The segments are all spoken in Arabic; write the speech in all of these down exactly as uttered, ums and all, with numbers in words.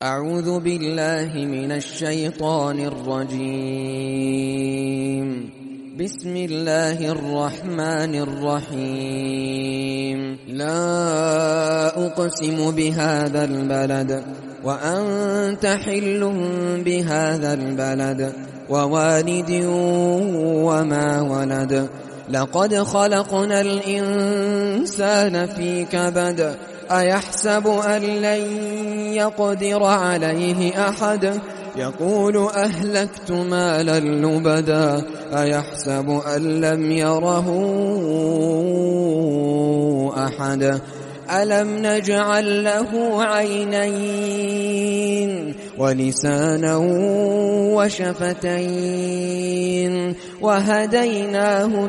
أعوذ بالله من الشيطان الرجيم. بسم الله الرحمن الرحيم. لا أقسم بهذا البلد وأنت حل بهذا البلد ووالد وما ولد. لقد خلقنا الإنسان في كبد. أيحسب أن لن يقدر عليه أحد. يقول أهلكت مالا لبدا. أيحسب أن لم يره أحد. ألم نجعل له عينين ولسانا وشفتين وهديناه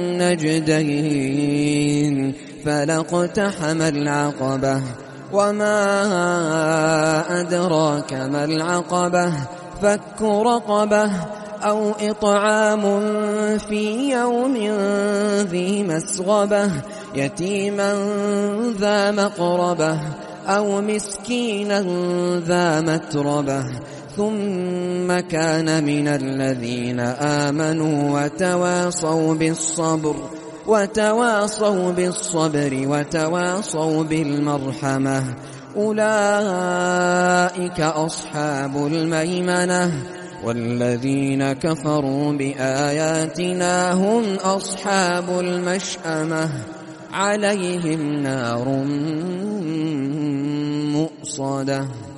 النجدين فلاقتحم العقبة وما أدراك ما العقبة. فك رقبة أو إطعام في يوم ذي مسغبة يتيما ذا مقربة أو مسكينا ذا متربة ثم كان من الذين آمنوا وتواصوا بالصبر وتواصوا بالصبر وتواصوا بالمرحمة أولئك أصحاب الميمنة. والذين كفروا بآياتنا هم أصحاب المشأمة عليهم نار مؤصدة.